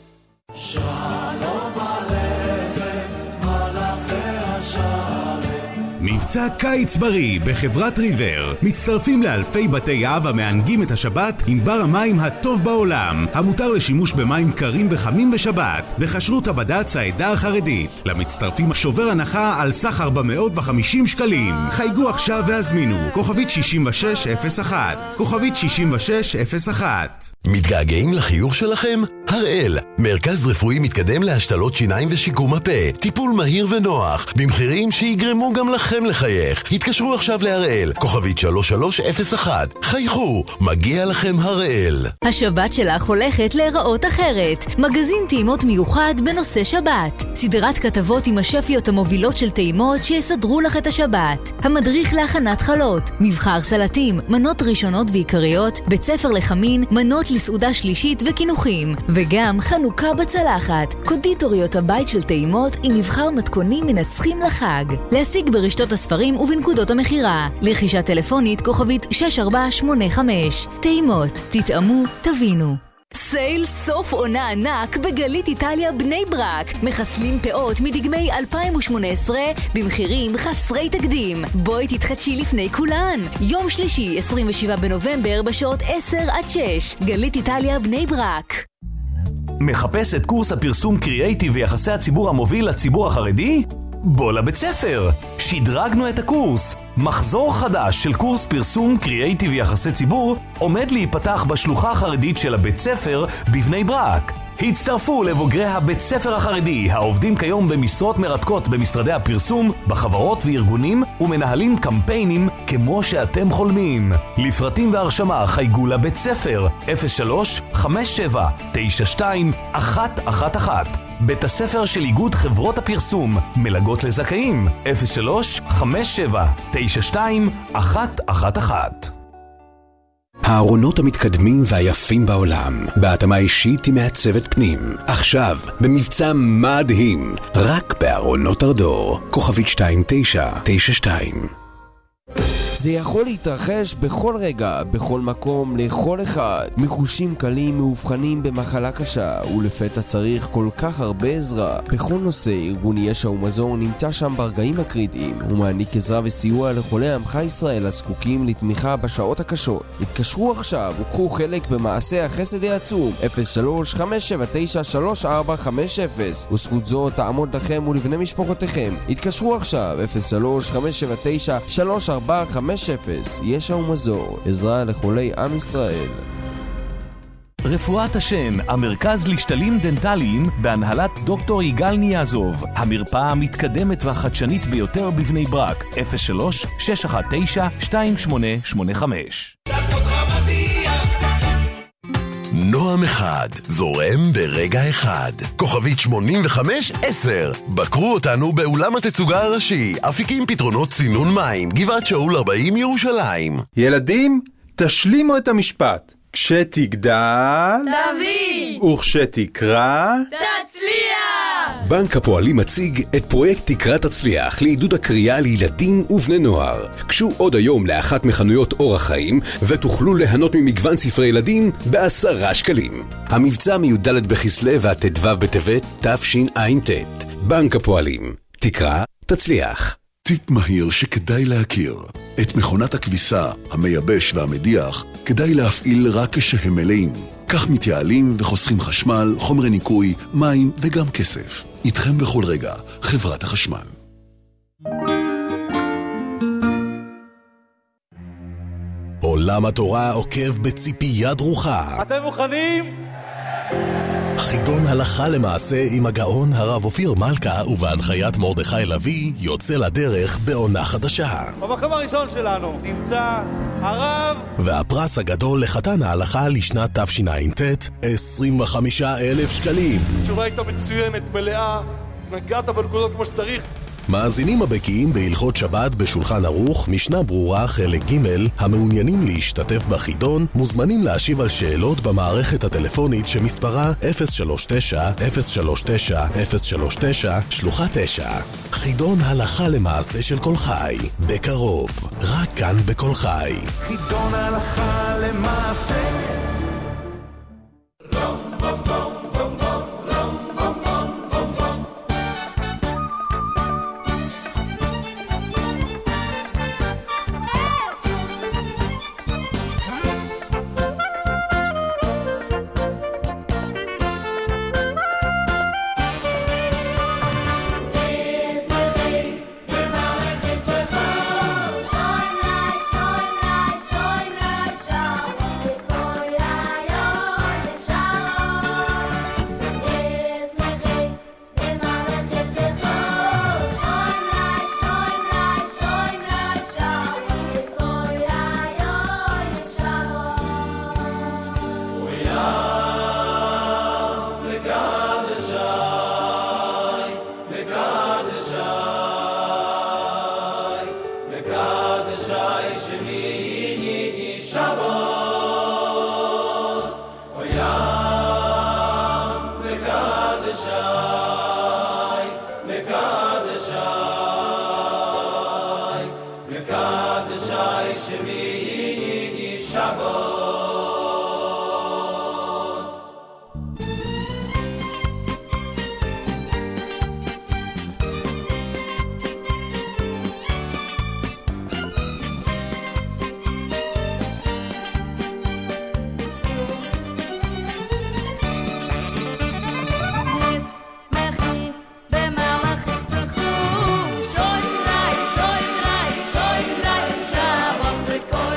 מבצע קיץ בריא בחברת ריבר. מצטרפים לאלפי בתי אב המענגים את השבת עם בר המים הטוב בעולם, המותר לשימוש במים קרים וחמים בשבת, בכשרות הבד"ץ העדה החרדית. למצטרפים שובר הנחה על סך 450 שקלים. חייגו עכשיו והזמינו, כוכבית 6601, כוכבית 6601. מתגעגעים לחיוך שלכם? הראל, מרכז רפואי מתקדם להשתלות שיניים ושיקום הפה. טיפול מהיר ונוח, במחירים שיגרמו גם לכם לחייך. התקשרו עכשיו להראל, כוכבית 3301. חייכו, מגיע לכם הראל. השבת שלך הולכת להיראות אחרת. מגזין טעימות מיוחד בנושא שבת. סדרת כתבות עם השפיות המובילות של טעימות שיסדרו לך את השבת. המדריך להכנת חלות, מבחר סלטים, מנות ראשונות ועיקריות, בית ספר לחמין, מנות לסעודה שלישית וכינוחים, וגם חנוכה בצלחת, קונדיטוריות הבית של טעימות עם מבחר מתכונים מנצחים לחג. להשיג ברשתות הספרים ובנקודות המחירה. לרכישה טלפונית כוכבית 6485. טעימות, תטעמו, תבינו. סייל סוף עונה ענק בגלית איטליה בני ברק. מחסלים פאות מדגמי 2018 במחירים חסרי תקדים. בואי תתחדשי לפני כולן. יום שלישי 27 בנובמבר בשעות 10 עד 6. גלית איטליה בני ברק. מחפש את קורס הפרסום קריאייטיב ויחסי הציבור המוביל לציבור החרדי? בוא לבית ספר. שדרגנו את הקורס. מחזור חדש של קורס פרסום קריאייטיב ויחסי ציבור עומד להיפתח בשלוחה החרדית של הבית ספר בבני ברק. הצטרפו לבוגרי הבית ספר החרדי העובדים כיום במשרות מרתקות במשרדי הפרסום, בחברות וארגונים, ומנהלים קמפיינים כמו שאתם חולמים. לפרטים והרשמה חייגו לבית ספר 03-57-92-111. בית הספר של איגוד חברות הפרסום, מלגות לזכאים 03-57-92-111. הארונות המתקדמים והיפים בעולם, בהתאמה אישית עם מעצבת פנים. עכשיו, במבצע מדהים, רק בארונות ארדור, כוכבית 2992. זה יכול להתרחש בכל רגע, בכל מקום, לכל אחד. מחושים קלים מאובחנים במחלה קשה, ולפתע צריך כל כך הרבה עזרה. בכל נושא, ארגון ישע ומזור נמצא שם ברגעים הקריטיים. הוא מעניק עזרה וסיוע לחולי עמך ישראל הזקוקים לתמיכה בשעות הקשות. התקשרו עכשיו וקחו חלק במעשה החסד העצום 03-579-3450, וזכות זו תעמוד לכם ולבני משפחותיכם. התקשרו עכשיו 03-579-3450. ישע ומזור, עזרה לחולי עם ישראל. רפואת השן, המרכז לשתלים דנטליים בהנהלת דוקטור יגאל ניאזוב, המרפאה המתקדמת והחדשנית ביותר בבני ברק, 03-619-2885. נועם אחד, זורם ברגע אחד. כוכבית 85-10. בקרו אותנו באולם התצוגה הראשי, אפיקים פתרונות צינון מים, גבעת שאול 40 ירושלים. ילדים, תשלימו את המשפט. כשתגדל תבין, וכשתקרא תצליח. בנק הפועלים מציג את פרויקט תקרא תצליח לעידוד הקריאה לילדים ובני נוער. קשו עוד היום לאחת מחנויות אורח חיים ותוכלו ליהנות ממגוון ספרי ילדים ב10 שקלים. המבצע מיודלת בכסלו והט"ו בטבת תשע"ט. בנק הפועלים, תקרא תצליח. טיפ מהיר שכדאי להכיר. את מכונת הכביסה, המייבש והמדיח כדאי להפעיל רק כשהם מלאים. כך מתייעלים וחוסכים חשמל, חומרי ניקוי, מים וגם כסף. איתכם בכל רגע, חברת החשמל. עולם התורה עוקב בציפייה דרוכה. אתם מוכנים? חידון הלכה למעשה עם הגאון הרב אופיר מלכה ובהנחיית מרדכי לוי יוצא לדרך בעונה חדשה. במקום הראשון שלנו נמצא הרב, והפרס הגדול לחתן ההלכה לשנת תשע"ט 25,000 שקלים. התשובה הייתה מצוינת, מלאה, נגעת בנקודות כמו שצריך. מאזינים הבקיאים בהלכות שבת בשולחן ערוך, משנה ברורה חלק ג' המעוניינים להשתתף בחידון מוזמנים להשיב על שאלות במערכת הטלפונית שמספרה 039-039-039 שלוחה 9. חידון הלכה למעשה של כל חי, בקרוב, רק כאן בכל חי. חידון הלכה למעשה. Shoy rai, shoy rai, shoy rai, Shabbos v'kol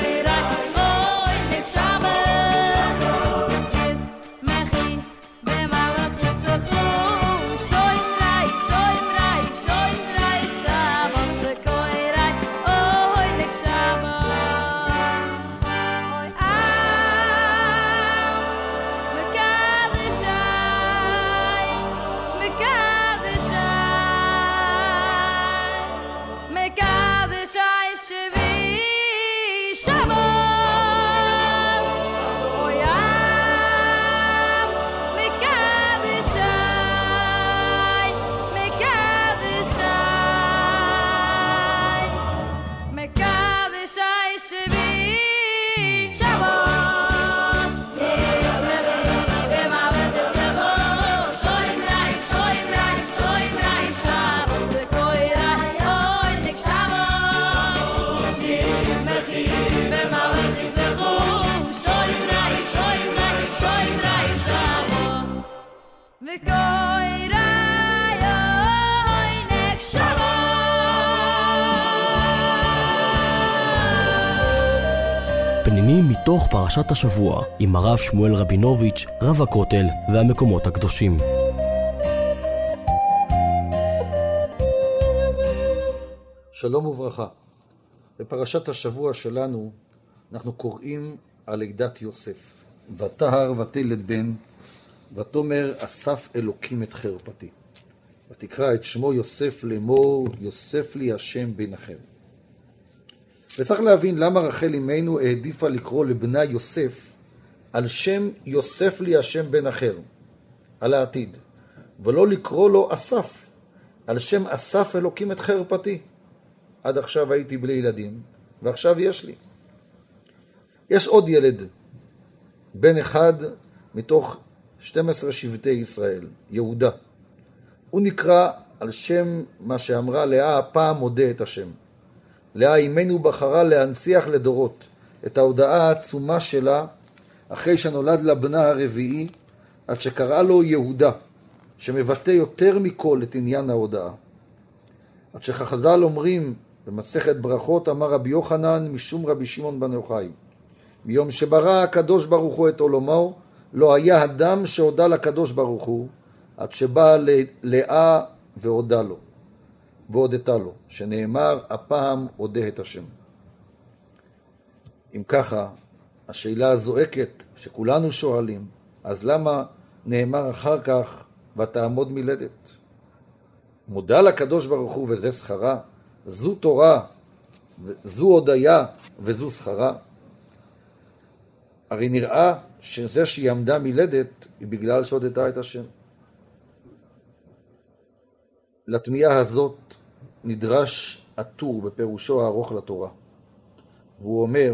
פנינים מתוך פרשת השבוע עם הרב שמואל רבינוביץ', רב הכותל והמקומות הקדושים. שלום וברכה. בפרשת השבוע שלנו אנחנו קוראים על לידת יוסף. ותהר ותלד בן, ותאמר אסף אלוקים את חרפתי. ותקרא את שמו יוסף לאמור, יוסף לי השם בן אחר. וצריך להבין למה רחל אמנו העדיפה לקרוא לבנה יוסף על שם יוסף לי השם בן אחר, על העתיד, ולא לקרוא לו אסף, על שם אסף אלוקים את חרפתי. עד עכשיו הייתי בלי ילדים, ועכשיו יש לי. יש עוד ילד, בן אחד מתוך 12 שבטי ישראל, יהודה. הוא נקרא על שם מה שאמרה לאה, הפעם מודה את השם. לאה אמנו בחרה להנציח לדורות את ההודעה העצומה שלה, אחרי שנולד לבנה הרביעי, עד שקראה לו יהודה, שמבטא יותר מכל את עניין ההודעה. עד שחז"ל אומרים, במסכת ברכות אמר רבי יוחנן משום רבי שמעון בן יוחאי, מיום שברא הקדוש ברוך הוא את עולמו, לא היה אדם שהודה לקדוש ברוך הוא, עד שבא לאה והודה לו, והודתה לו, שנאמר, הפעם הודה את השם. אם ככה, השאלה הזועקת שכולנו שואלים, אז למה נאמר אחר כך, ותעמוד מלדת? מודה לקדוש ברוך הוא וזה שכרה? זו תורה, זו הודיה וזו שכרה? הרי נראה שזה שהיא עמדה מלדת היא בגלל שהודתה את השם. לתמיהה הזאת נדרש הטור בפירושו הארוך לתורה. והוא אומר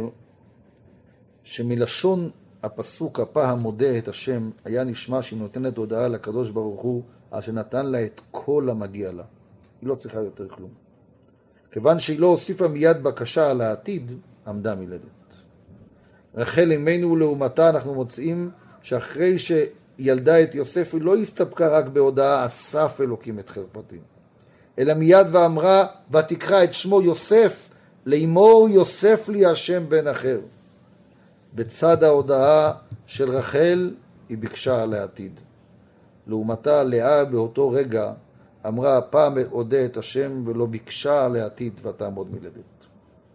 שמלשון הפסוק הפעם מודה את השם היה נשמע שהיא נותנת הודעה לקדוש ברוך הוא על שנתן לה את כל המגיע לה. היא לא צריכה יותר כלום. כיוון שהיא לא הוסיפה מיד בקשה על העתיד, עמדה מלדת. רחל אמנו לעומתה אנחנו מוצאים שאחרי שילדה את יוסף היא לא הסתפקה רק בהודעה אסף אלוקים את חרפתי, אלא מיד ואמרה ותקרא את שמו יוסף לאמור יוסף לי השם בן אחר. בצד ההודעה של רחל היא ביקשה על העתיד. לעומתה לאה באותו רגע אמרה הפעם הודה את השם ולא ביקשה על העתיד ותעמוד מלדת.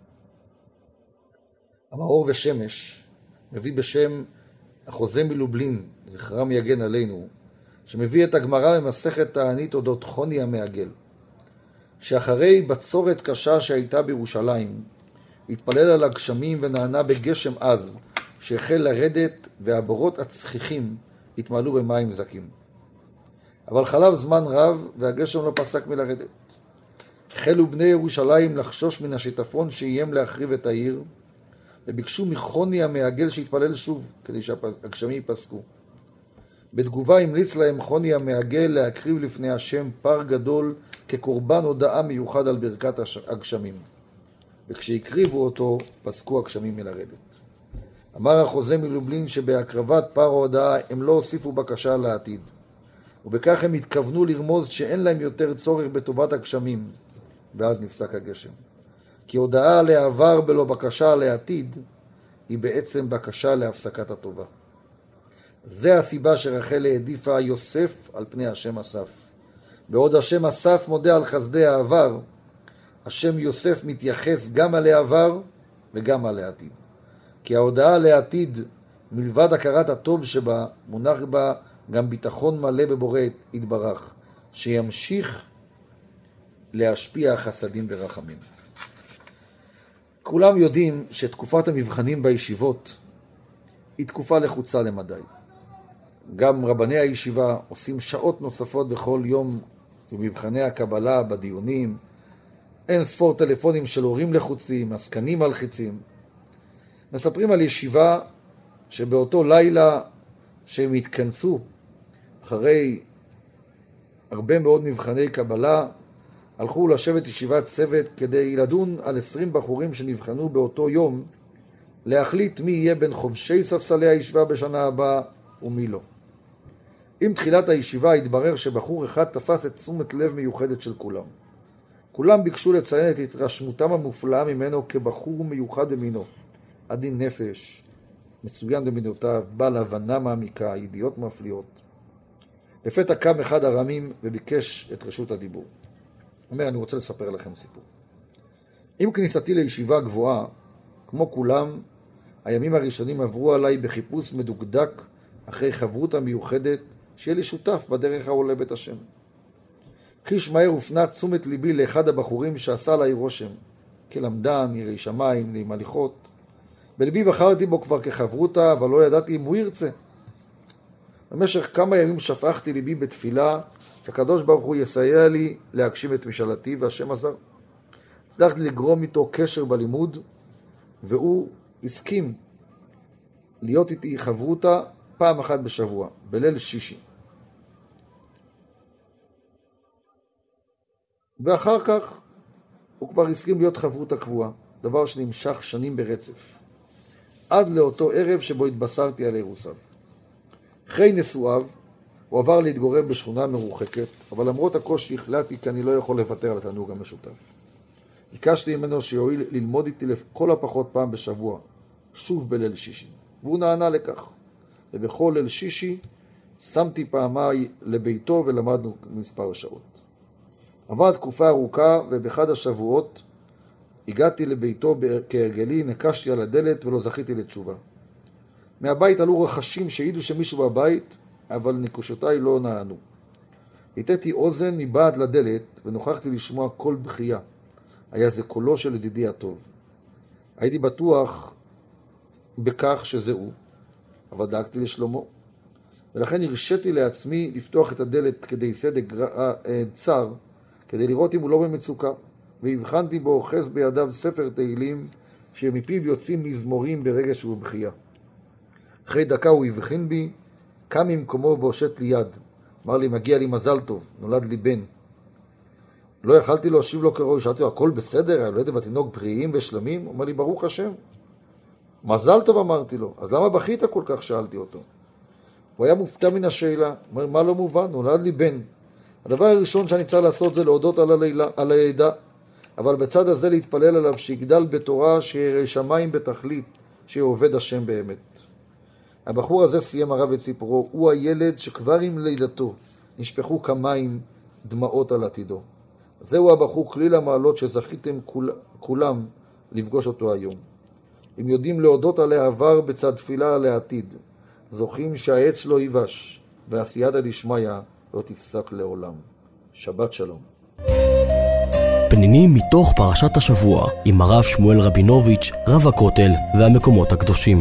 המאור ושמש מביא בשם החוזה מלובלין, זכרם יגן עלינו, שמביא את הגמרא במסכת תענית אודות חוני המעגל, שאחרי בצורת קשה שהייתה בירושלים, התפלל על הגשמים ונענה בגשם עז, שהחל לרדת והבורות הצחיחים התמלאו במים זקים. אבל חלב זמן רב והגשם לא פסק מלרדת. החלו בני ירושלים לחשוש מן השיטפון שאיים להחריב את העיר, וביקשו מחוני המעגל שהתפלל שוב כדי שהגשמים ייפסקו. בתגובה המליץ להם חוני המעגל להקריב לפני השם פר גדול כקורבן הודעה מיוחד על ברכת הגשמים. וכשהקריבו אותו פסקו הגשמים מלרדת. אמר החוזה מלובלין שבהקרבת פר ההודעה הם לא הוסיפו בקשה לעתיד, ובכך הם התכוונו לרמוז שאין להם יותר צורך בטובת הגשמים, ואז נפסק הגשם. כי הודעה לעבר בלא בקשה לעתיד היא בעצם בקשה להפסקת הטובה. זה הסיבה שרחל העדיפה יוסף על פני השם אסף. בעוד השם אסף מודה על חסדי העבר, השם יוסף מתייחס גם על העבר וגם על העתיד. כי ההודעה לעתיד, מלבד הכרת הטוב שבה, מונח בה גם ביטחון מלא בבורא יתברך, שימשיך להשפיע חסדים ורחמים. כולם יודעים שתקופת המבחנים בישיבות היא תקופה לחוצה למדי. גם רבני הישיבה עושים שעות נוספות בכל יום במבחני הקבלה, בדיונים. אין ספור טלפונים של הורים לחוצים, עסקנים מלחיצים. מספרים על ישיבה שבאותו לילה שהם התכנסו אחרי הרבה מאוד מבחני קבלה, הלכו לשבת ישיבת צוות כדי לדון על 20 בחורים שנבחנו באותו יום, להחליט מי יהיה בין חובשי ספסלי הישיבה בשנה הבאה ומי לא. עם תחילת הישיבה התברר שבחור אחד תפס את תשומת לב מיוחדת של כולם. כולם ביקשו לציין את התרשמותם המופלאה ממנו כבחור מיוחד במינו. עדין נפש, מצוין במינותיו, בעל הבנה מעמיקה, ידיעות מפליאות. לפתע קם אחד הרמים וביקש את רשות הדיבור. אומר, אני רוצה לספר לכם סיפור. עם כניסתי לישיבה גבוהה, כמו כולם, הימים הראשונים עברו עליי בחיפוש מדוקדק אחרי חברות מיוחדת שיהיה לי שותף בדרך העולה בית השם. חיש מהר הופנה תשומת ליבי לאחד הבחורים שעשה עליי רושם, כלמדן, יראי שמיים, נעים הליכות. בלבי בחרתי בו כבר כחברותה, אבל לא ידעתי אם הוא ירצה. במשך כמה ימים שפכתי ליבי בתפילה, שהקדוש ברוך הוא יסייע לי להגשים את משאלתי, והשם עזר. הצלחתי לגרום איתו קשר בלימוד, והוא הסכים להיות איתי חברותה פעם אחת בשבוע, בליל שישי. ואחר כך הוא כבר הסכים להיות חברותה קבועה, דבר שנמשך שנים ברצף, עד לאותו ערב שבו התבשרתי על אירוסיו. אחרי נשואיו, הוא עבר להתגורר בשכונה מרוחקת, אבל למרות הקושי החלטתי כי אני לא יכול לוותר על התענוג המשותף. ביקשתי ממנו שיועיל ללמוד איתי לכל הפחות פעם בשבוע, שוב בליל שישי, והוא נענה לכך. ובכל ליל שישי שמתי פעמיי לביתו ולמדנו מספר שעות. עברה תקופה ארוכה, ובאחד השבועות הגעתי לביתו כהרגלי, נקשתי על הדלת ולא זכיתי לתשובה. מהבית עלו רחשים שהעידו שמישהו בבית, אבל נקושותיי לא נענו. היטאתי אוזן מבעד לדלת ונוכחתי לשמוע קול בחייה. היה זה קולו של ידידי הטוב. הייתי בטוח בכך שזה הוא, אבל דאגתי לשלומו. ולכן הרשיתי לעצמי לפתוח את הדלת כדי סדק צר, כדי לראות אם הוא לא במצוקה, והבחנתי בו אוחז בידיו ספר תהילים שמפיו יוצאים מזמורים ברגע שהוא בחייה. אחרי דקה הוא הבחין בי, קם ממקומו והושט לי יד. אמר לי, מגיע לי מזל טוב, נולד לי בן. לא יכלתי להושיב לו כראוי, שאלתי לו, הכל בסדר? הילד והתינוק בריאים ושלמים? הוא אומר לי, ברוך השם. מזל טוב, אמרתי לו. אז למה בכית כל כך? שאלתי אותו. הוא היה מופתע מן השאלה. אומר, מה לא מובן? נולד לי בן. הדבר הראשון שאני צריך לעשות זה להודות על הלידה, אבל בצד הזה להתפלל עליו שיגדל בתורה, שירא שמיים בתכלית, שעובד השם באמת. הבחור הזה סיים הרב את סיפורו, הוא הילד שכבר עם לידתו נשפכו כמים דמעות על עתידו. זהו הבחור כליל המעלות שזכיתם כולם לפגוש אותו היום. אם יודעים להודות על העבר בצד תפילה על העתיד, זוכים שהעץ לא ייבש, ועשייתא דשמיא לא תפסק לעולם. שבת שלום. פנינים מתוך פרשת השבוע עם הרב שמואל רבינוביץ', רב הכותל והמקומות הקדושים.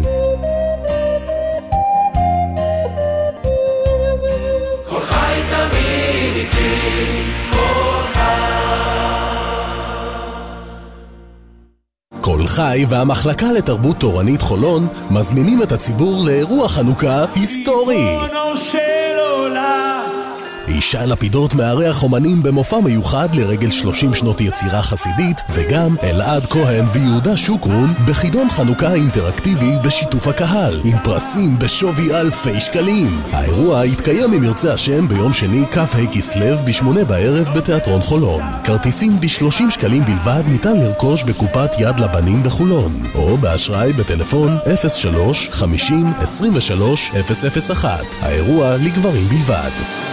כל חי תמיד איתי, כל כל חי והמחלקה לתרבות תורנית חולון מזמינים את הציבור לאירוע חנוכה היסטורי. ישי לפידות מארח אומנים במופע מיוחד לרגל 30 שנות יצירה חסידית, וגם אלעד כהן ויהודה שוקרון בחידון חנוכה אינטראקטיבי בשיתוף הקהל, עם פרסים בשווי אלפי שקלים. האירוע יתקיים אם ירצה השם ביום שני כ"ה כסלו ב8 בערב בתיאטרון חולון. כרטיסים ב30 שקלים בלבד ניתן לרכוש בקופת יד לבנים בחולון, או באשראי בטלפון 03 50 23 001. האירוע לגברים בלבד.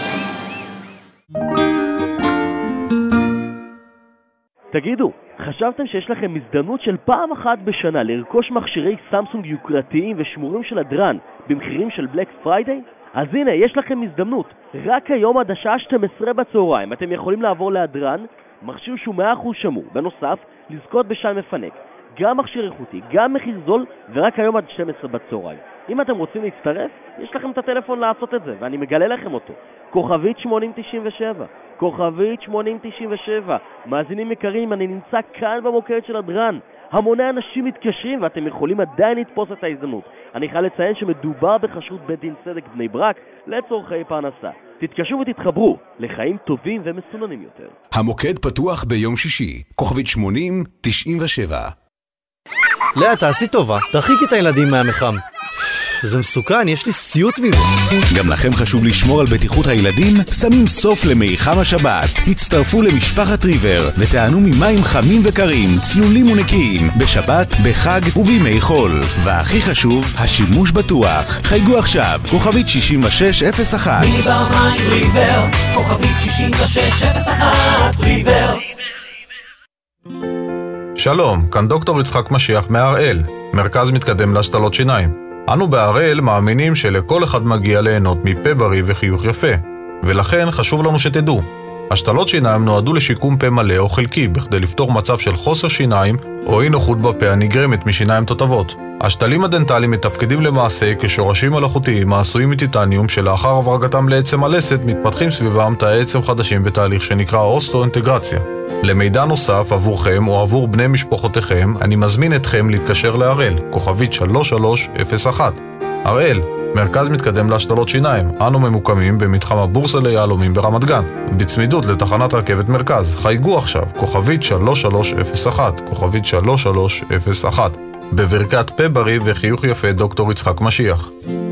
תגידו, חשבתם שיש לכם הזדמנות של פעם אחת בשנה לרכוש מכשירי סמסונג יוקרתיים ושמורים של הדרן במחירים של בלק פריידיי? אז הנה, יש לכם הזדמנות. רק היום עד השעה 12 בצהריים אתם יכולים לעבור להדרן, מכשיר שהוא 100% שמור. בנוסף, לזכות בשי מפנק. גם מכשיר איכותי, גם מחיר זול, ורק היום עד 12 בצהריים. אם אתם רוצים להצטרף, יש לכם את הטלפון לעשות את זה, ואני מגלה לכם אותו. כוכבית 8097. כוכבית 8097. מאזינים יקרים, אני נמצא כאן במוקד של הדרן. המוני אנשים מתקשרים ואתם יכולים עדיין לתפוס את ההזדמנות. אני חייב לציין שמדובר בחשרות בית דין צדק בני ברק לצורכי פרנסה. תתקשרו ותתחברו לחיים טובים ומסוננים יותר. המוקד פתוח ביום שישי. כוכבית 8097. לאה, תעשי טובה, תרחיק את הילדים מהמחם. זה מסוכן, יש לי סיוט מזה. גם לכם חשוב לשמור על בטיחות הילדים? שמים סוף למיחם השבת. הצטרפו למשפחת ריבר ותענו ממים חמים וקרים, צלולים ונקיים, בשבת, בחג ובימי חול. והכי חשוב, השימוש בטוח. חייגו עכשיו, כוכבית 6601. ריבר מים ריבר, כוכבית 6601 ריבר. שלום, כאן דוקטור יצחק משיח מהראל, מרכז מתקדם להשתלות שיניים. אנו בהראל מאמינים שלכל אחד מגיע ליהנות מפה בריא וחיוך יפה, ולכן חשוב לנו שתדעו. השתלות שיניים נועדו לשיקום פה מלא או חלקי, בכדי לפתור מצב של חוסר שיניים או אי נוחות בפה הנגרמת משיניים תותבות. השתלים הדנטליים מתפקדים למעשה כשורשים מלאכותיים העשויים מטיטניום שלאחר הברגתם לעצם הלסת מתפתחים סביבם תאי עצם חדשים בתהליך שנקרא אוסטו-אינטגרציה. למידע נוסף עבורכם או עבור בני משפחותיכם, אני מזמין אתכם להתקשר להראל, כוכבית 3301. הראל, מרכז מתקדם להשתלות שיניים. אנו ממוקמים במתחם הבורסה ליהלומים ברמת גן, בצמידות לתחנת רכבת מרכז. חייגו עכשיו, כוכבית 3301, כוכבית 3301. בברכת פה בריא וחיוך יפה, דוקטור יצחק משיח.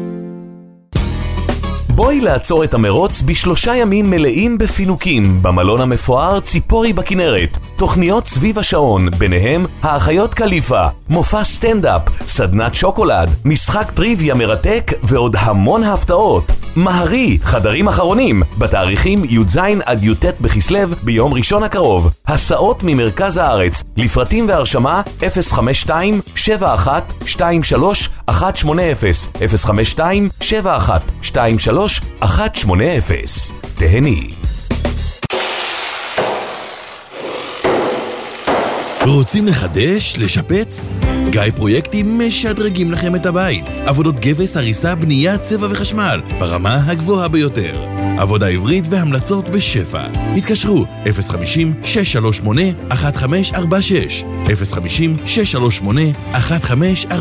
בואי לעצור את המרוץ ב3 ימים מלאים בפינוקים במלון המפואר ציפורי בכנרת. תוכניות סביב השעון, ביניהם האחיות קליפה, מופע סטנדאפ, סדנת שוקולד, משחק טריוויה מרתק ועוד המון הפתעות. מהרי, חדרים אחרונים, בתאריכים י"ז עד י"ט בכסלו ביום ראשון הקרוב. הסעות ממרכז הארץ, לפרטים והרשמה 052-7123-180, 052-7123-180. תהני. רוצים לחדש? לשפץ? גיא פרויקטים משדרגים לכם את הבית. עבודות גבס, הריסה, בנייה, צבע וחשמל ברמה הגבוהה ביותר. עבודה עברית והמלצות בשפע. התקשרו 050-638-1546, 050-638-1546.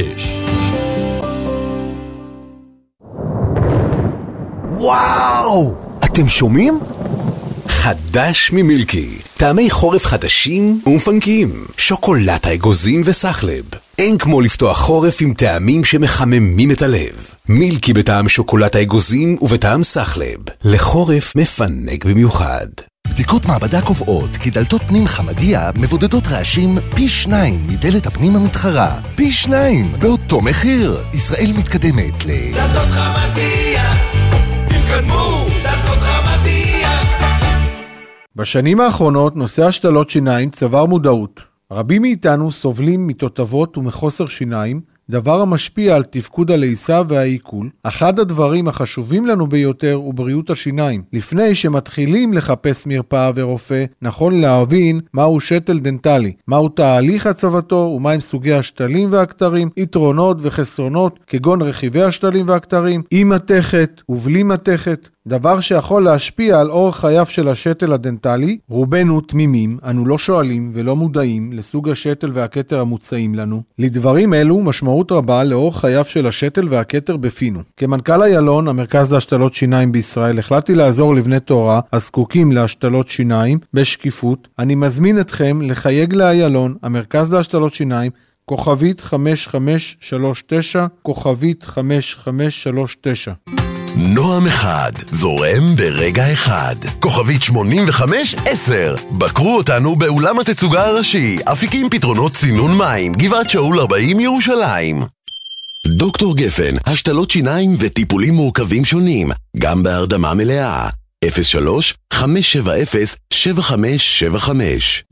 וואו! אתם שומעים? חדש ממילקי. טעמי חורף חדשים ומפנקיים. שוקולד האגוזים וסחלב. אין כמו לפתוח חורף עם טעמים שמחממים את הלב. מילקי בטעם שוקולד האגוזים ובטעם סחלב. לחורף מפנק במיוחד. בדיקות מעבדה קובעות כי דלתות פנים חמדיה מבודדות רעשים פי 2 מדלת הפנים המתחרה. פי 2 באותו מחיר. ישראל מתקדמת דלתות חמדיה, תתקדמו, דלתות חמדיה. בשנים האחרונות נושא השתלות שיניים צבר מודעות. רבים מאיתנו סובלים מתותבות ומחוסר שיניים, דבר המשפיע על תפקוד הלעיסה והעיכול. אחד הדברים החשובים לנו ביותר הוא בריאות השיניים. לפני שמתחילים לחפש מרפאה ורופא, נכון להבין מהו שתל דנטלי, מהו תהליך הצבתו ומהם סוגי השתלים והכתרים, יתרונות וחסרונות כגון רכיבי השתלים והכתרים, עם מתכת ובלי מתכת. דבר שיכול להשפיע על אורח חייו של השתל הדנטלי. רובנו תמימים, אנו לא שואלים ולא מודעים לסוג השתל והכתר המוצעים לנו. לדברים אלו משמעות רבה לאורח חייו של השתל והכתר בפינו. כמנכ"ל איילון, המרכז להשתלות שיניים בישראל, החלטתי לעזור לבני תורה הזקוקים להשתלות שיניים בשקיפות. אני מזמין אתכם לחייג לאיילון, המרכז להשתלות שיניים, כוכבית 5539, כוכבית 5539. נועם אחד, זורם ברגע אחד. כוכבית 8510. בקרו אותנו באולם התצוגה הראשי, אפיקים פתרונות צינון מים, גבעת שאול 40 ירושלים. דוקטור גפן, השתלות שיניים וטיפולים מורכבים שונים, גם בהרדמה מלאה. 03-570-7575.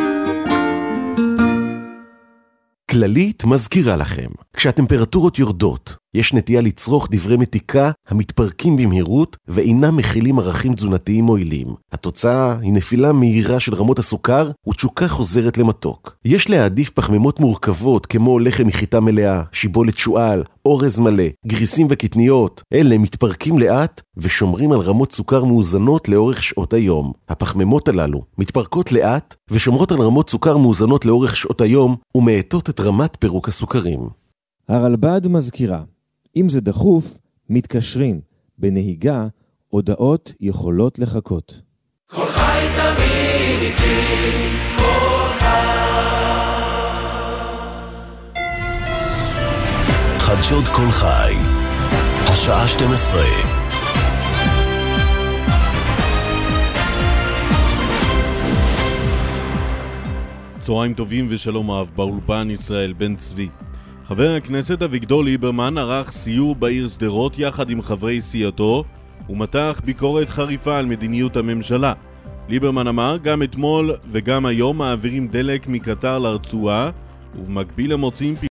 כללית מזכירה לכם, כשהטמפרטורות יורדות, יש נטייה לצרוך דברי מתיקה המתפרקים במהירות ואינם מכילים ערכים תזונתיים מועילים. התוצאה היא נפילה מהירה של רמות הסוכר ותשוקה חוזרת למתוק. יש להעדיף פחמימות מורכבות כמו לחם מחיטה מלאה, שיבולת שועל, אורז מלא, גריסים וקטניות. אלה מתפרקים לאט ושומרים על רמות סוכר מאוזנות לאורך שעות היום. הפחמימות הללו מתפרקות לאט ושומרות על רמות סוכר מאוזנות לאורך שעות היום ומאטות את רמת פירוק הסוכרים. הרלב"ד מזכירה, אם זה דחוף, מתקשרים. בנהיגה, הודעות יכולות לחכות. כל חי תמיד איתי, כל חי. חדשות כל חי. השעה 12. צהריים טובים ושלום אהב, באולפן ישראל בן צבי. חבר הכנסת אביגדור ליברמן ערך סיור בעיר שדרות יחד עם חברי סיעתו ומתח ביקורת חריפה על מדיניות הממשלה. ליברמן אמר גם אתמול וגם היום מעבירים דלק מקטר לרצועה ובמקביל הם מוצאים